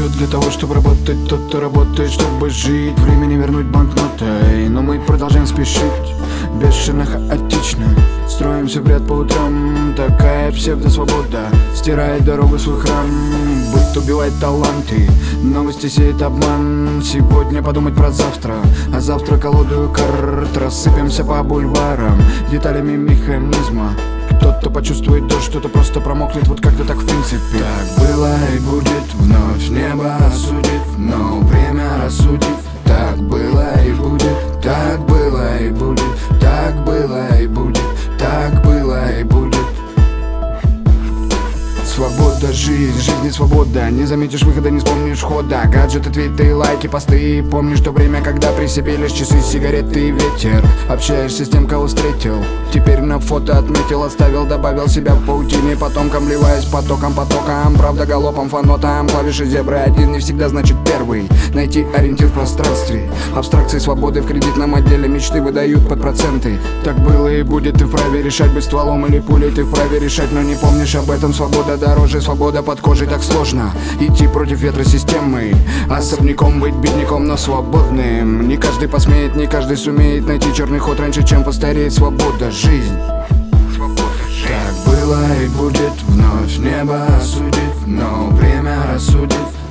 живет для того, чтобы работать. Тот, кто работает, чтобы жить. Время не вернуть банкнотой, но мы продолжаем спешить. Бешено, хаотично строимся в ряд по утрам. Такая псевдосвобода стирает дорогу в свой храм. Быт убивает таланты, новости сеет обман. Сегодня подумать про завтра, а завтра колоду карт. Рассыпемся по бульварам деталями механизма. Кто-то почувствует дождь, кто-то просто промокнет. Вот как-то так в принципе. Так было и будет, вновь небо осудит, но время рассудит. Так было и будет, так было и будет, так было и будет, так было и будет. Свобода, жизнь, жизнь и свобода. Не заметишь выхода, не вспомнишь хода. Гаджеты, твиты, лайки, посты. Помнишь то время, когда при себе лишь часы, сигареты и ветер. Общаешься с тем, кого встретил. Теперь на фото отметил, оставил, добавил себя в паутине. Потомкам вливаясь потоком. Правда галопом, фанотом. Клавиши зебры один не всегда значит первый. Найти ориентир в пространстве. Абстракции свободы в кредитном отделе. Мечты выдают под проценты. Так было и будет, ты вправе решать, быть стволом или пулей. Ты вправе решать, но не помнишь об этом. Свобода дороже, свобода под кожей. Так сложно идти против ветра системы. Особняком быть бедняком, но свободным. Не каждый посмеет, не каждый сумеет найти черный ход раньше, чем постареет. Свобода, жизнь. Так было и будет, вновь небо осудит, но время рассудит.